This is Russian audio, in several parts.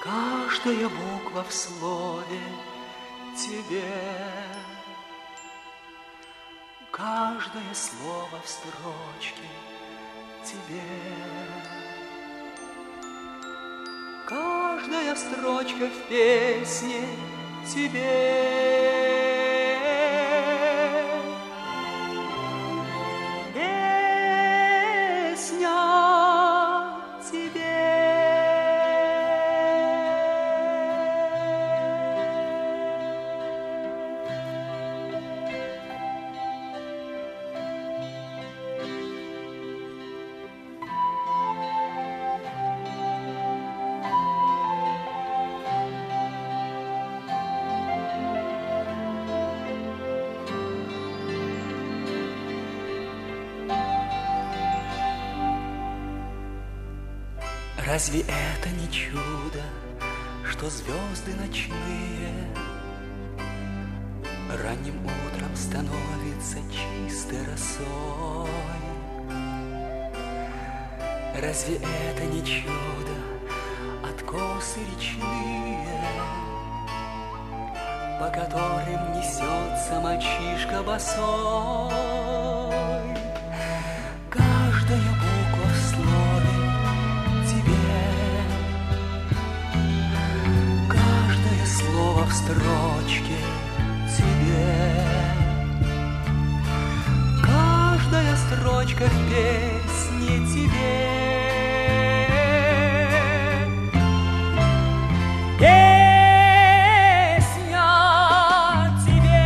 Каждая буква в слове тебе, каждое слово в строчке тебе, каждая строчка в песне тебе. Разве это не чудо, что звезды ночные ранним утром становятся чистой росой? Разве это не чудо, откосы речные, по которым несется мальчишка босой? Каждая буква в слове слово в строчке тебе, каждая строчка в песне тебе. Песня тебе.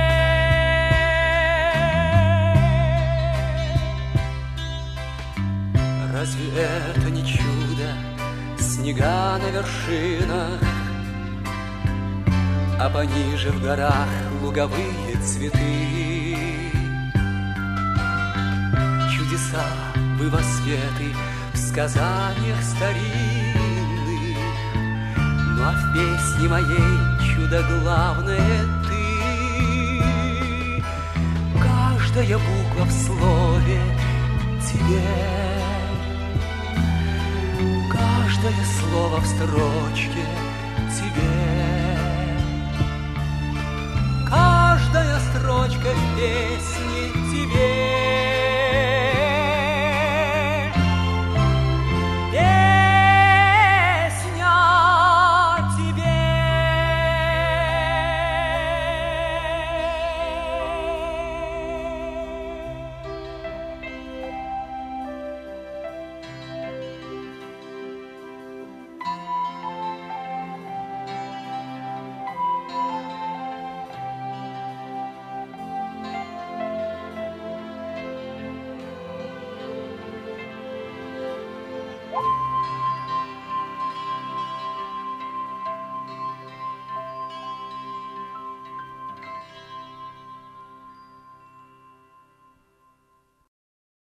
Разве это не чудо, снега на вершинах, а пониже в горах луговые цветы? Чудеса, бывосветы в сказаниях старинных, ну а в песне моей чудо главное ты. Каждая буква в слове тебе, каждое слово в строчке тебе, каждая строчка в песне тебе. Песня тебе.